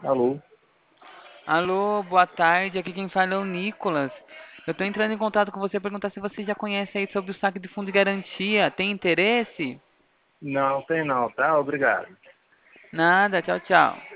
Alô? Alô, boa tarde. Aqui quem fala é o Nicolas. Eu estou entrando em contato com você para perguntar se você já conhece aí sobre o saque de fundo de garantia. Tem interesse? Não, tem não, tá? Obrigado. Nada, tchau, tchau.